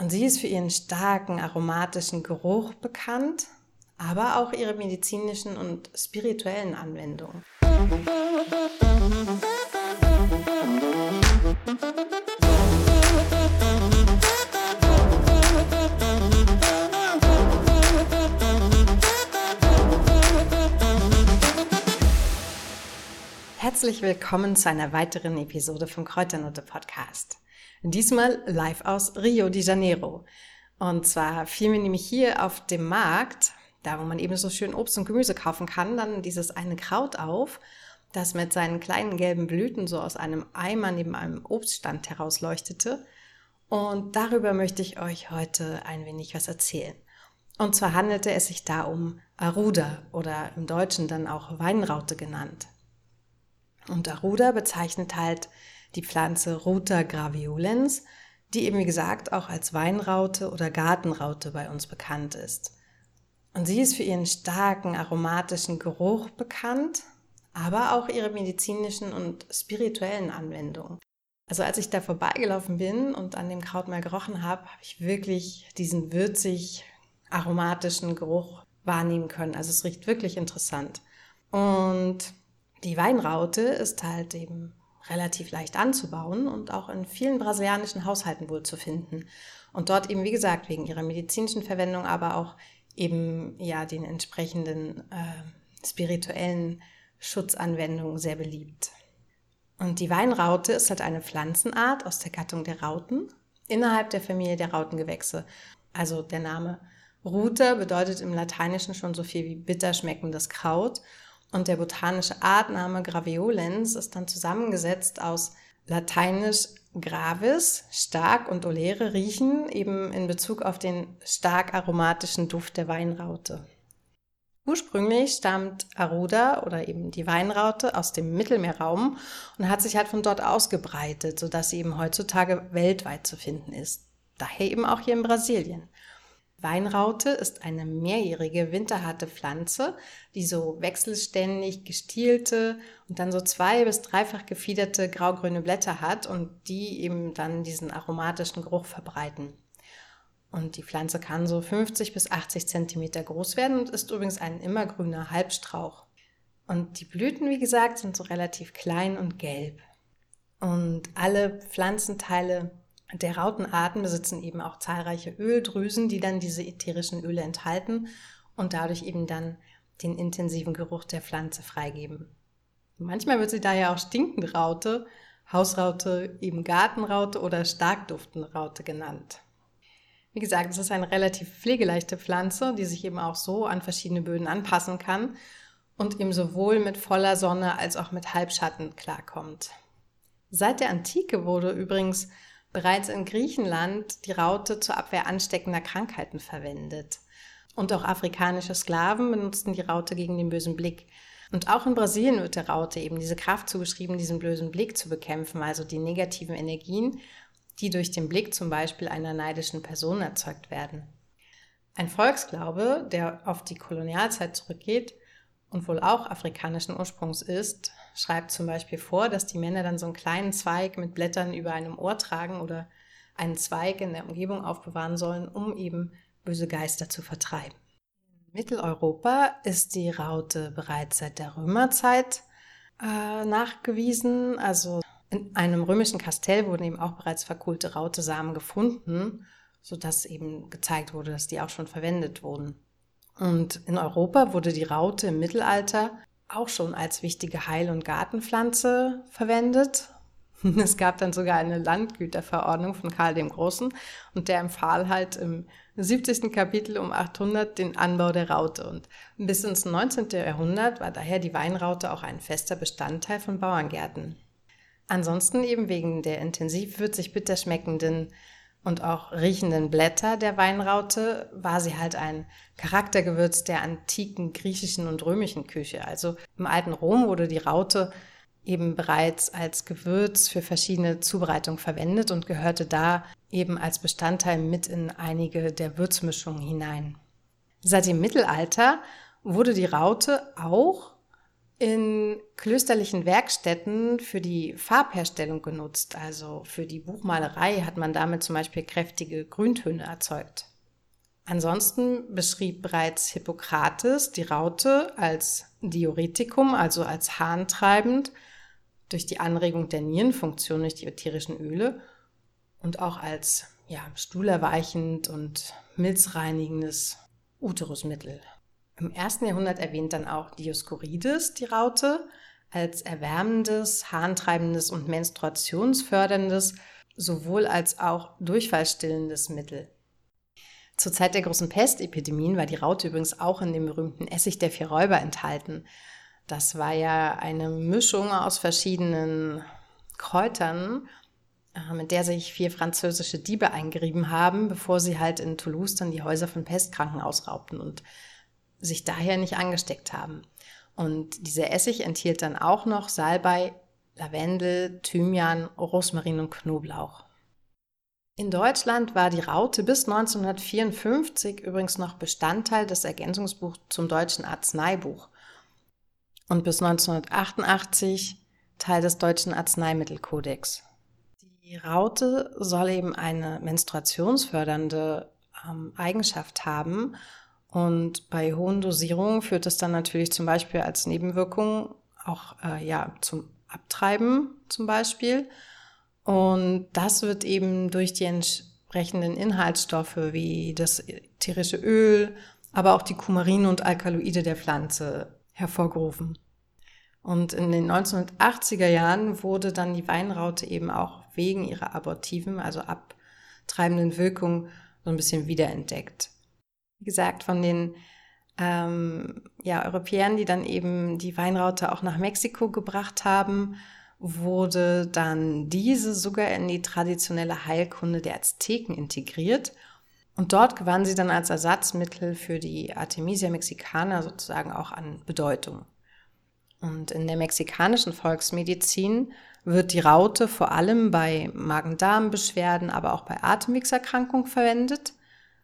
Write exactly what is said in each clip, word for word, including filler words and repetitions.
Und sie ist für ihren starken aromatischen Geruch bekannt, aber auch ihre medizinischen und spirituellen Anwendungen. Herzlich willkommen zu einer weiteren Episode vom Kräuternote Podcast. Diesmal live aus Rio de Janeiro. Und zwar fiel mir nämlich hier auf dem Markt, da wo man eben so schön Obst und Gemüse kaufen kann, dann dieses eine Kraut auf, das mit seinen kleinen gelben Blüten so aus einem Eimer neben einem Obststand herausleuchtete. Und darüber möchte ich euch heute ein wenig was erzählen. Und zwar handelte es sich da um Aruda oder im Deutschen dann auch Weinraute genannt. Und Aruda bezeichnet halt die Pflanze Ruta graveolens, die eben wie gesagt auch als Weinraute oder Gartenraute bei uns bekannt ist. Und sie ist für ihren starken aromatischen Geruch bekannt, aber auch ihre medizinischen und spirituellen Anwendungen. Also als ich da vorbeigelaufen bin und an dem Kraut mal gerochen habe, habe ich wirklich diesen würzig aromatischen Geruch wahrnehmen können. Also es riecht wirklich interessant. Und die Weinraute ist halt eben relativ leicht anzubauen und auch in vielen brasilianischen Haushalten wohl zu finden. Und dort eben, wie gesagt, wegen ihrer medizinischen Verwendung, aber auch eben ja den entsprechenden äh, spirituellen Schutzanwendungen sehr beliebt. Und die Weinraute ist halt eine Pflanzenart aus der Gattung der Rauten innerhalb der Familie der Rautengewächse. Also der Name Ruta bedeutet im Lateinischen schon so viel wie bitter schmeckendes Kraut. Und der botanische Artname graveolens ist dann zusammengesetzt aus lateinisch gravis, stark, und olere, riechen, eben in Bezug auf den stark aromatischen Duft der Weinraute. Ursprünglich stammt Aruda oder eben die Weinraute aus dem Mittelmeerraum und hat sich halt von dort ausgebreitet, sodass sie eben heutzutage weltweit zu finden ist. Daher eben auch hier in Brasilien. Weinraute ist eine mehrjährige, winterharte Pflanze, die so wechselständig gestielte und dann so zwei- bis dreifach gefiederte graugrüne Blätter hat und die eben dann diesen aromatischen Geruch verbreiten. Und die Pflanze kann so fünfzig bis achtzig Zentimeter groß werden und ist übrigens ein immergrüner Halbstrauch. Und die Blüten, wie gesagt, sind so relativ klein und gelb. Und alle Pflanzenteile der Rautenarten besitzen eben auch zahlreiche Öldrüsen, die dann diese ätherischen Öle enthalten und dadurch eben dann den intensiven Geruch der Pflanze freigeben. Manchmal wird sie daher auch stinkende Raute, Hausraute, eben Gartenraute oder stark duftende Raute genannt. Wie gesagt, es ist eine relativ pflegeleichte Pflanze, die sich eben auch so an verschiedene Böden anpassen kann und eben sowohl mit voller Sonne als auch mit Halbschatten klarkommt. Seit der Antike wurde übrigens bereits in Griechenland die Raute zur Abwehr ansteckender Krankheiten verwendet. Und auch afrikanische Sklaven benutzten die Raute gegen den bösen Blick. Und auch in Brasilien wird der Raute eben diese Kraft zugeschrieben, diesen bösen Blick zu bekämpfen, also die negativen Energien, die durch den Blick zum Beispiel einer neidischen Person erzeugt werden. Ein Volksglaube, der auf die Kolonialzeit zurückgeht und wohl auch afrikanischen Ursprungs ist, schreibt zum Beispiel vor, dass die Männer dann so einen kleinen Zweig mit Blättern über einem Ohr tragen oder einen Zweig in der Umgebung aufbewahren sollen, um eben böse Geister zu vertreiben. In Mitteleuropa ist die Raute bereits seit der Römerzeit äh, nachgewiesen. Also in einem römischen Kastell wurden eben auch bereits verkohlte Rautesamen gefunden, sodass eben gezeigt wurde, dass die auch schon verwendet wurden. Und in Europa wurde die Raute im Mittelalter auch schon als wichtige Heil- und Gartenpflanze verwendet. Es gab dann sogar eine Landgüterverordnung von Karl dem Großen und der empfahl halt im siebzigsten Kapitel um achthundert den Anbau der Raute. Und bis ins neunzehnten Jahrhundert war daher die Weinraute auch ein fester Bestandteil von Bauerngärten. Ansonsten eben wegen der intensiv würzig bitter schmeckenden und auch riechenden Blätter der Weinraute war sie halt ein Charaktergewürz der antiken griechischen und römischen Küche. Also im alten Rom wurde die Raute eben bereits als Gewürz für verschiedene Zubereitungen verwendet und gehörte da eben als Bestandteil mit in einige der Würzmischungen hinein. Seit dem Mittelalter wurde die Raute auch in klösterlichen Werkstätten für die Farbherstellung genutzt. Also für die Buchmalerei hat man damit zum Beispiel kräftige Grüntöne erzeugt. Ansonsten beschrieb bereits Hippokrates die Raute als Diuretikum, also als harntreibend, durch die Anregung der Nierenfunktion durch die ätherischen Öle und auch als ja, stuhlerweichend und milzreinigendes Uterusmittel. Im ersten Jahrhundert erwähnt dann auch Dioskurides die Raute als erwärmendes, harntreibendes und menstruationsförderndes, sowohl als auch durchfallstillendes Mittel. Zur Zeit der großen Pestepidemien war die Raute übrigens auch in dem berühmten Essig der vier Räuber enthalten. Das war ja eine Mischung aus verschiedenen Kräutern, mit der sich vier französische Diebe eingerieben haben, bevor sie halt in Toulouse dann die Häuser von Pestkranken ausraubten und sich daher nicht angesteckt haben. Und dieser Essig enthielt dann auch noch Salbei, Lavendel, Thymian, Rosmarin und Knoblauch. In Deutschland war die Raute bis neunzehnhundertvierundfünfzig übrigens noch Bestandteil des Ergänzungsbuchs zum Deutschen Arzneibuch und bis neunzehnhundertachtundachtzig Teil des Deutschen Arzneimittelkodex. Die Raute soll eben eine menstruationsfördernde ähm, Eigenschaft haben. Und bei hohen Dosierungen führt es dann natürlich zum Beispiel als Nebenwirkung auch äh, ja, zum Abtreiben zum Beispiel. Und das wird eben durch die entsprechenden Inhaltsstoffe wie das ätherische Öl, aber auch die Kumarine und Alkaloide der Pflanze hervorgerufen. Und in den neunzehnhundertachtziger Jahren wurde dann die Weinraute eben auch wegen ihrer abortiven, also abtreibenden Wirkung so ein bisschen wiederentdeckt. Wie gesagt, von den ähm, ja, Europäern, die dann eben die Weinraute auch nach Mexiko gebracht haben, wurde dann diese sogar in die traditionelle Heilkunde der Azteken integriert. Und dort gewann sie dann als Ersatzmittel für die Artemisia mexicana sozusagen auch an Bedeutung. Und in der mexikanischen Volksmedizin wird die Raute vor allem bei Magen-Darm-Beschwerden, aber auch bei Atemwegserkrankungen verwendet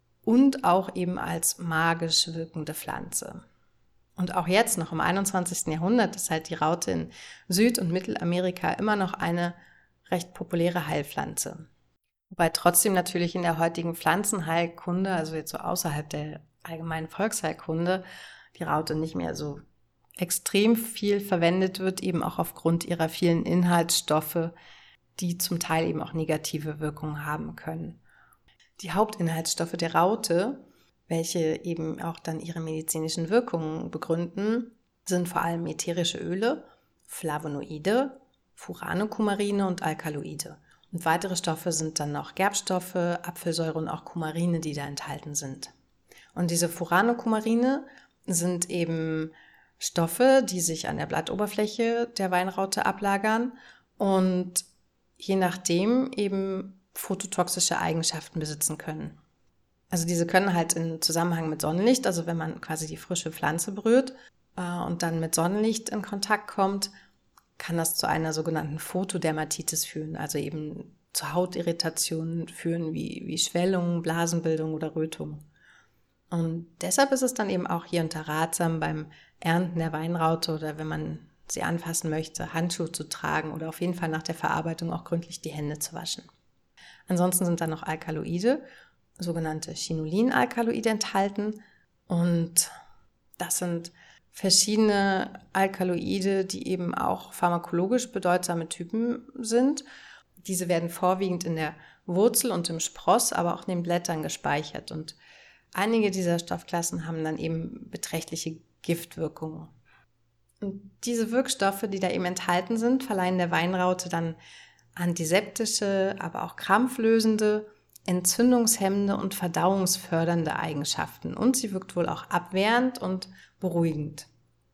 und auch eben als magisch wirkende Pflanze. Und auch jetzt noch im einundzwanzigsten Jahrhundert ist halt die Raute in Süd- und Mittelamerika immer noch eine recht populäre Heilpflanze. Wobei trotzdem natürlich in der heutigen Pflanzenheilkunde, also jetzt so außerhalb der allgemeinen Volksheilkunde, die Raute nicht mehr so extrem viel verwendet wird, eben auch aufgrund ihrer vielen Inhaltsstoffe, die zum Teil eben auch negative Wirkungen haben können. Die Hauptinhaltsstoffe der Raute, welche eben auch dann ihre medizinischen Wirkungen begründen, sind vor allem ätherische Öle, Flavonoide, Furanokumarine und Alkaloide. Und weitere Stoffe sind dann noch Gerbstoffe, Apfelsäure und auch Kumarine, die da enthalten sind. Und diese Furanokumarine sind eben Stoffe, die sich an der Blattoberfläche der Weinraute ablagern und je nachdem eben phototoxische Eigenschaften besitzen können. Also diese können halt im Zusammenhang mit Sonnenlicht, also wenn man quasi die frische Pflanze berührt äh, und dann mit Sonnenlicht in Kontakt kommt, kann das zu einer sogenannten Photodermatitis führen, also eben zu Hautirritationen führen wie, wie Schwellungen, Blasenbildung oder Rötung. Und deshalb ist es dann eben auch hier unter ratsam, beim Ernten der Weinraute oder wenn man sie anfassen möchte, Handschuhe zu tragen oder auf jeden Fall nach der Verarbeitung auch gründlich die Hände zu waschen. Ansonsten sind dann noch Alkaloide, sogenannte Chinolin-Alkaloide enthalten und das sind verschiedene Alkaloide, die eben auch pharmakologisch bedeutsame Typen sind. Diese werden vorwiegend in der Wurzel und im Spross, aber auch in den Blättern gespeichert und einige dieser Stoffklassen haben dann eben beträchtliche Giftwirkungen. Und diese Wirkstoffe, die da eben enthalten sind, verleihen der Weinraute dann antiseptische, aber auch krampflösende, entzündungshemmende und verdauungsfördernde Eigenschaften. Und sie wirkt wohl auch abwehrend und beruhigend.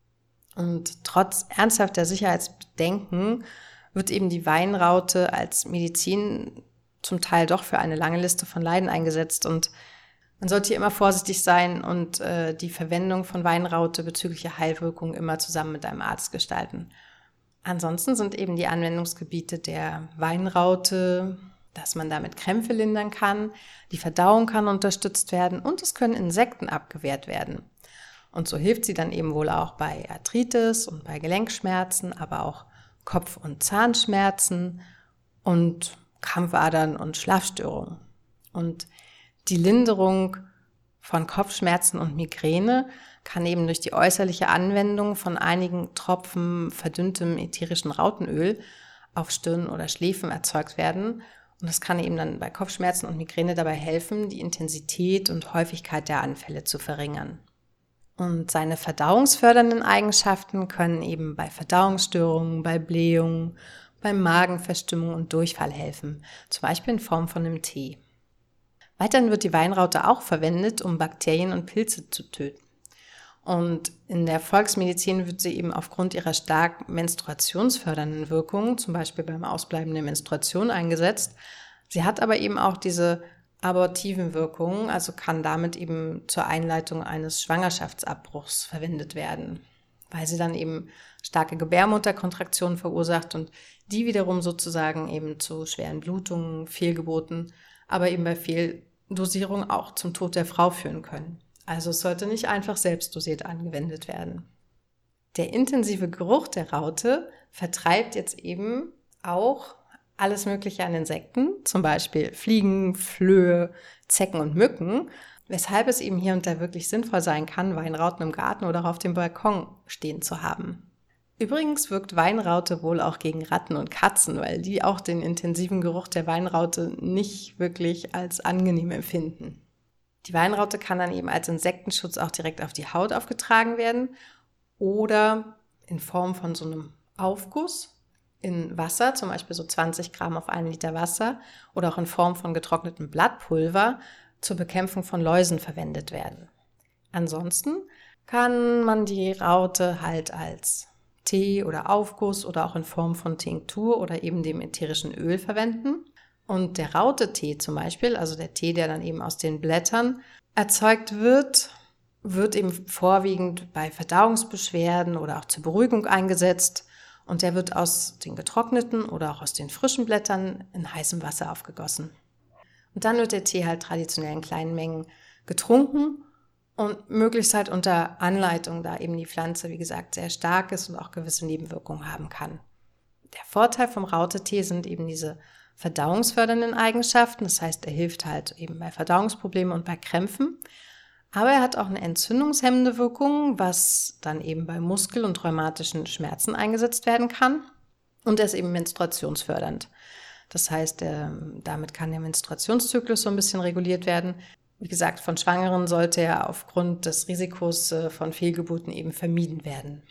Und trotz ernsthafter Sicherheitsbedenken wird eben die Weinraute als Medizin zum Teil doch für eine lange Liste von Leiden eingesetzt und man sollte hier immer vorsichtig sein und äh, die Verwendung von Weinraute bezüglich Heilwirkung immer zusammen mit einem Arzt gestalten. Ansonsten sind eben die Anwendungsgebiete der Weinraute, dass man damit Krämpfe lindern kann, die Verdauung kann unterstützt werden und es können Insekten abgewehrt werden. Und so hilft sie dann eben wohl auch bei Arthritis und bei Gelenkschmerzen, aber auch Kopf- und Zahnschmerzen und Krampfadern und Schlafstörungen. Und die Linderung von Kopfschmerzen und Migräne kann eben durch die äußerliche Anwendung von einigen Tropfen verdünntem ätherischen Rautenöl auf Stirn oder Schläfen erzeugt werden. Und das kann eben dann bei Kopfschmerzen und Migräne dabei helfen, die Intensität und Häufigkeit der Anfälle zu verringern. Und seine verdauungsfördernden Eigenschaften können eben bei Verdauungsstörungen, bei Blähungen, bei Magenverstimmung und Durchfall helfen, zum Beispiel in Form von einem Tee. Weiterhin wird die Weinraute auch verwendet, um Bakterien und Pilze zu töten. Und in der Volksmedizin wird sie eben aufgrund ihrer stark menstruationsfördernden Wirkung, zum Beispiel beim Ausbleiben der Menstruation, eingesetzt. Sie hat aber eben auch diese abortiven Wirkungen, also kann damit eben zur Einleitung eines Schwangerschaftsabbruchs verwendet werden, weil sie dann eben starke Gebärmutterkontraktionen verursacht und die wiederum sozusagen eben zu schweren Blutungen, Fehlgeburten, aber eben bei Fehldosierung auch zum Tod der Frau führen können. Also es sollte nicht einfach selbstdosiert angewendet werden. Der intensive Geruch der Raute vertreibt jetzt eben auch alles Mögliche an Insekten, zum Beispiel Fliegen, Flöhe, Zecken und Mücken, weshalb es eben hier und da wirklich sinnvoll sein kann, Weinrauten im Garten oder auch auf dem Balkon stehen zu haben. Übrigens wirkt Weinraute wohl auch gegen Ratten und Katzen, weil die auch den intensiven Geruch der Weinraute nicht wirklich als angenehm empfinden. Die Weinraute kann dann eben als Insektenschutz auch direkt auf die Haut aufgetragen werden oder in Form von so einem Aufguss in Wasser, zum Beispiel so zwanzig Gramm auf einen Liter Wasser, oder auch in Form von getrocknetem Blattpulver zur Bekämpfung von Läusen verwendet werden. Ansonsten kann man die Raute halt als Tee oder Aufguss oder auch in Form von Tinktur oder eben dem ätherischen Öl verwenden. Und der Rautetee zum Beispiel, also der Tee, der dann eben aus den Blättern erzeugt wird, wird eben vorwiegend bei Verdauungsbeschwerden oder auch zur Beruhigung eingesetzt. Und der wird aus den getrockneten oder auch aus den frischen Blättern in heißem Wasser aufgegossen. Und dann wird der Tee halt traditionell in kleinen Mengen getrunken und möglichst halt unter Anleitung, da eben die Pflanze, wie gesagt, sehr stark ist und auch gewisse Nebenwirkungen haben kann. Der Vorteil vom Rautetee sind eben diese verdauungsfördernden Eigenschaften. Das heißt, er hilft halt eben bei Verdauungsproblemen und bei Krämpfen. Aber er hat auch eine entzündungshemmende Wirkung, was dann eben bei Muskel- und rheumatischen Schmerzen eingesetzt werden kann. Und er ist eben menstruationsfördernd. Das heißt, er, damit kann der Menstruationszyklus so ein bisschen reguliert werden. Wie gesagt, von Schwangeren sollte er aufgrund des Risikos von Fehlgeburten eben vermieden werden.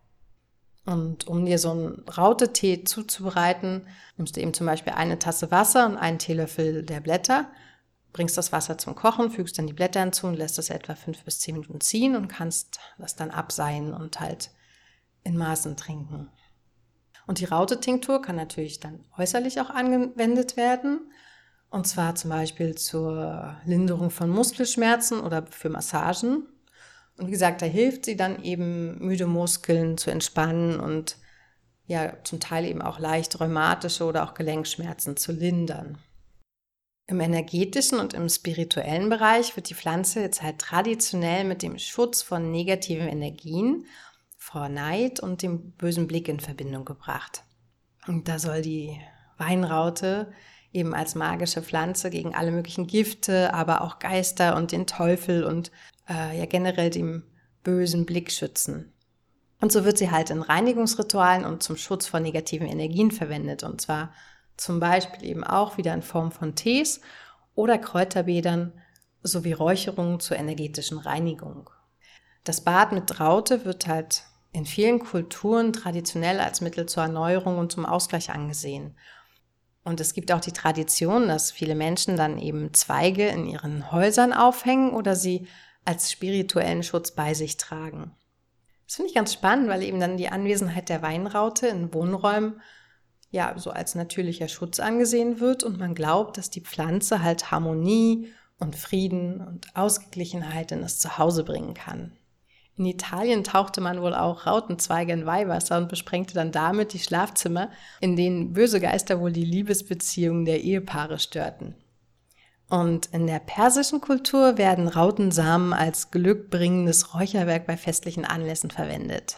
Und um dir so einen Rautetee zuzubereiten, nimmst du eben zum Beispiel eine Tasse Wasser und einen Teelöffel der Blätter, bringst das Wasser zum Kochen, fügst dann die Blätter hinzu und lässt es etwa fünf bis zehn Minuten ziehen und kannst das dann abseihen und halt in Maßen trinken. Und die Rautetinktur kann natürlich dann äußerlich auch angewendet werden. Und zwar zum Beispiel zur Linderung von Muskelschmerzen oder für Massagen. Und wie gesagt, da hilft sie dann eben, müde Muskeln zu entspannen und ja, zum Teil eben auch leicht rheumatische oder auch Gelenkschmerzen zu lindern. Im energetischen und im spirituellen Bereich wird die Pflanze jetzt halt traditionell mit dem Schutz von negativen Energien, vor Neid und dem bösen Blick in Verbindung gebracht. Und da soll die Weinraute eben als magische Pflanze gegen alle möglichen Gifte, aber auch Geister und den Teufel und äh, ja generell dem bösen Blick schützen. Und so wird sie halt in Reinigungsritualen und zum Schutz von negativen Energien verwendet. Und zwar zum Beispiel eben auch wieder in Form von Tees oder Kräuterbädern sowie Räucherungen zur energetischen Reinigung. Das Bad mit Raute wird halt in vielen Kulturen traditionell als Mittel zur Erneuerung und zum Ausgleich angesehen. Und es gibt auch die Tradition, dass viele Menschen dann eben Zweige in ihren Häusern aufhängen oder sie als spirituellen Schutz bei sich tragen. Das finde ich ganz spannend, weil eben dann die Anwesenheit der Weinraute in Wohnräumen ja so als natürlicher Schutz angesehen wird und man glaubt, dass die Pflanze halt Harmonie und Frieden und Ausgeglichenheit in das Zuhause bringen kann. In Italien tauchte man wohl auch Rautenzweige in Weihwasser und besprengte dann damit die Schlafzimmer, in denen böse Geister wohl die Liebesbeziehungen der Ehepaare störten. Und in der persischen Kultur werden Rautensamen als glückbringendes Räucherwerk bei festlichen Anlässen verwendet.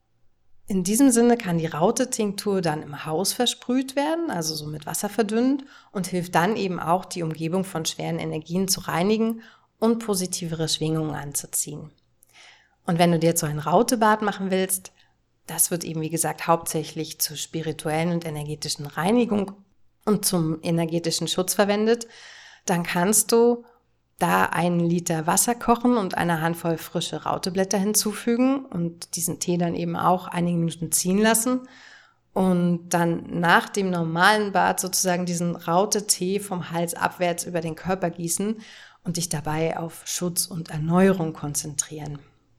In diesem Sinne kann die Raute-Tinktur dann im Haus versprüht werden, also so mit Wasser verdünnt, und hilft dann eben auch, die Umgebung von schweren Energien zu reinigen und positivere Schwingungen anzuziehen. Und wenn du dir jetzt so ein Rautebad machen willst, das wird eben, wie gesagt, hauptsächlich zur spirituellen und energetischen Reinigung und zum energetischen Schutz verwendet, dann kannst du da einen Liter Wasser kochen und eine Handvoll frische Rauteblätter hinzufügen und diesen Tee dann eben auch einige Minuten ziehen lassen und dann nach dem normalen Bad sozusagen diesen Rautetee vom Hals abwärts über den Körper gießen und dich dabei auf Schutz und Erneuerung konzentrieren.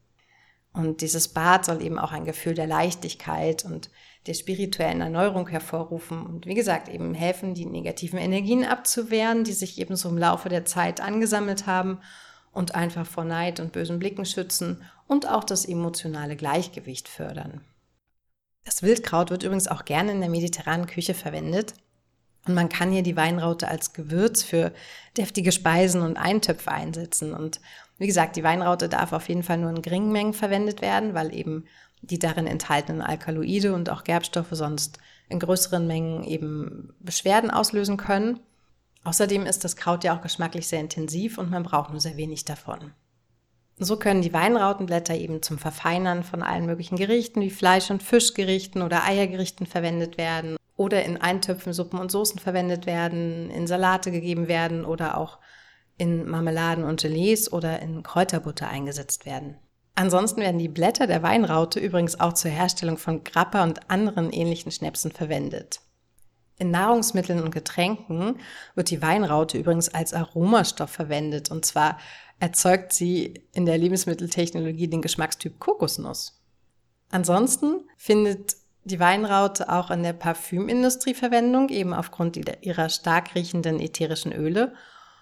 Und dieses Bad soll eben auch ein Gefühl der Leichtigkeit und der spirituellen Erneuerung hervorrufen und wie gesagt eben helfen, die negativen Energien abzuwehren, die sich eben so im Laufe der Zeit angesammelt haben und einfach vor Neid und bösen Blicken schützen und auch das emotionale Gleichgewicht fördern. Das Wildkraut wird übrigens auch gerne in der mediterranen Küche verwendet und man kann hier die Weinraute als Gewürz für deftige Speisen und Eintöpfe einsetzen und wie gesagt, die Weinraute darf auf jeden Fall nur in geringen Mengen verwendet werden, weil eben die darin enthaltenen Alkaloide und auch Gerbstoffe sonst in größeren Mengen eben Beschwerden auslösen können. Außerdem ist das Kraut ja auch geschmacklich sehr intensiv und man braucht nur sehr wenig davon. So können die Weinrautenblätter eben zum Verfeinern von allen möglichen Gerichten wie Fleisch- und Fischgerichten oder Eiergerichten verwendet werden oder in Eintöpfen, Suppen und Soßen verwendet werden, in Salate gegeben werden oder auch in Marmeladen und Gelees oder in Kräuterbutter eingesetzt werden. Ansonsten werden die Blätter der Weinraute übrigens auch zur Herstellung von Grappa und anderen ähnlichen Schnäpsen verwendet. In Nahrungsmitteln und Getränken wird die Weinraute übrigens als Aromastoff verwendet und zwar erzeugt sie in der Lebensmitteltechnologie den Geschmackstyp Kokosnuss. Ansonsten findet die Weinraute auch in der Parfümindustrie Verwendung, eben aufgrund ihrer stark riechenden ätherischen Öle.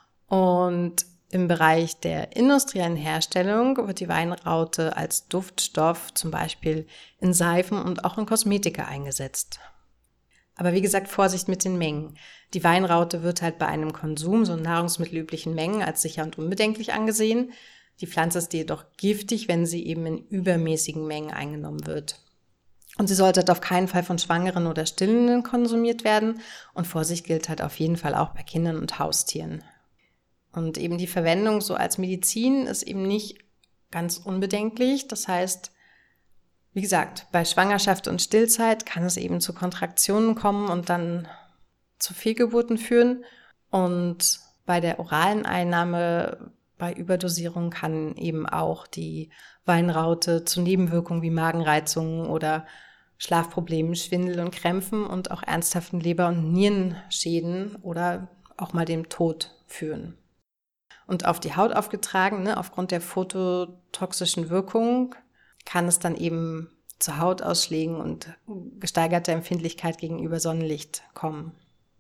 Und im Bereich der industriellen Herstellung wird die Weinraute als Duftstoff zum Beispiel in Seifen und auch in Kosmetika eingesetzt. Aber wie gesagt, Vorsicht mit den Mengen. Die Weinraute wird halt bei einem Konsum so in nahrungsmittelüblichen Mengen als sicher und unbedenklich angesehen. Die Pflanze ist jedoch giftig, wenn sie eben in übermäßigen Mengen eingenommen wird. Und sie sollte halt auf keinen Fall von Schwangeren oder Stillenden konsumiert werden. Und Vorsicht gilt halt auf jeden Fall auch bei Kindern und Haustieren. Und eben die Verwendung so als Medizin ist eben nicht ganz unbedenklich. Das heißt, wie gesagt, bei Schwangerschaft und Stillzeit kann es eben zu Kontraktionen kommen und dann zu Fehlgeburten führen. Und bei der oralen Einnahme, bei Überdosierung kann eben auch die Weinraute zu Nebenwirkungen wie Magenreizungen oder Schlafproblemen, Schwindel und Krämpfen und auch ernsthaften Leber- und Nierenschäden oder auch mal dem Tod führen. Und auf die Haut aufgetragen, ne, aufgrund der phototoxischen Wirkung, kann es dann eben zu Hautausschlägen und gesteigerter Empfindlichkeit gegenüber Sonnenlicht kommen.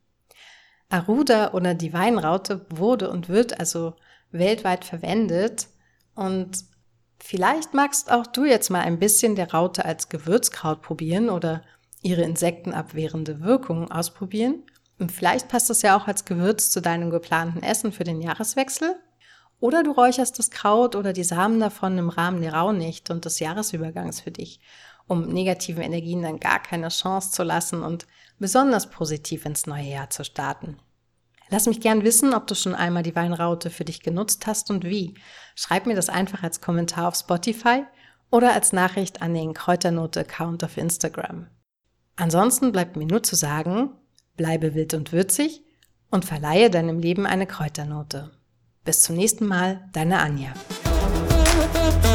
Aruda oder die Weinraute wurde und wird also weltweit verwendet und vielleicht magst auch du jetzt mal ein bisschen der Raute als Gewürzkraut probieren oder ihre insektenabwehrende Wirkung ausprobieren. Und vielleicht passt es ja auch als Gewürz zu deinem geplanten Essen für den Jahreswechsel. Oder du räucherst das Kraut oder die Samen davon im Rahmen der Rauhnacht und des Jahresübergangs für dich, um negativen Energien dann gar keine Chance zu lassen und besonders positiv ins neue Jahr zu starten. Lass mich gern wissen, ob du schon einmal die Weinraute für dich genutzt hast und wie. Schreib mir das einfach als Kommentar auf Spotify oder als Nachricht an den Kräuternote-Account auf Instagram. Ansonsten bleibt mir nur zu sagen, bleibe wild und würzig und verleihe deinem Leben eine Kräuternote. Bis zum nächsten Mal, deine Anja.